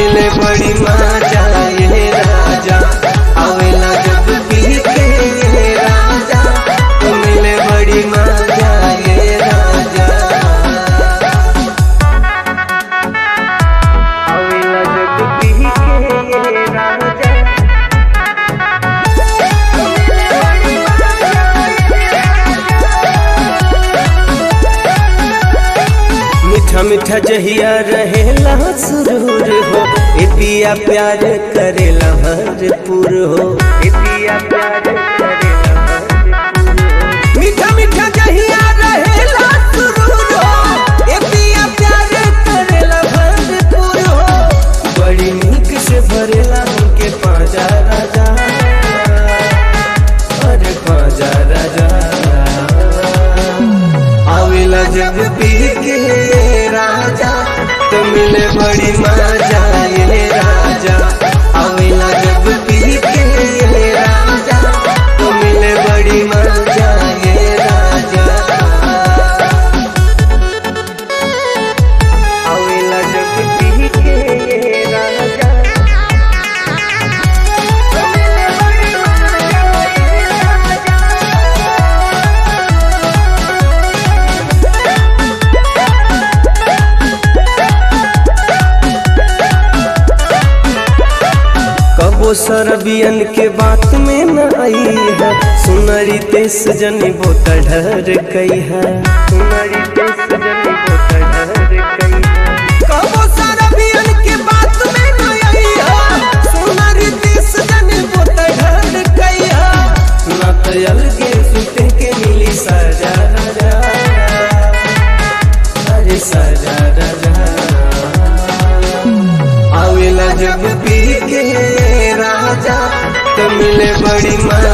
मिले बड़ी मजा ये राजा, आवेला जब पी के ये राजा, तो मिले बड़ी मजा ये राजा, आवेला जब पी के ये राजा। मीठा मीठा जहिया रहेला सुरूर हो, ए पिया प्यार करेला भरपूर हो, ए पिया प्यार करेला भरपूर हो। मीठा मीठा जहिया रहेला सुरूर हो, ए पिया प्यार करेला भरपूर हो। बड़ी नीक से भरेला हमके पाजा राजा, अरे पाजा राजा, आवेला जब पी के राजा, तो मिले बड़ी मजा ये राजा, आवेला जब पी के ये राजा, तो मिले बड़ी मजा ये राजा, आवेला जब पी के ये राजा, तो मिले बड़ी मजा ये राजा। कबो सरबियन के बात में न आई है, सुनरी तेस जनी बोत ढर गई है, सुनरी तेस जनी बोत ढर गई है। कबो सरबियन के बात में न आई है, सुनरी तेस जनी बोत ढर गई है। ना तो अलगे सुते के मिली सजा राजा, अरे सजा राजा, आवेला जब पी के राजा, तो मिले बड़ी मजा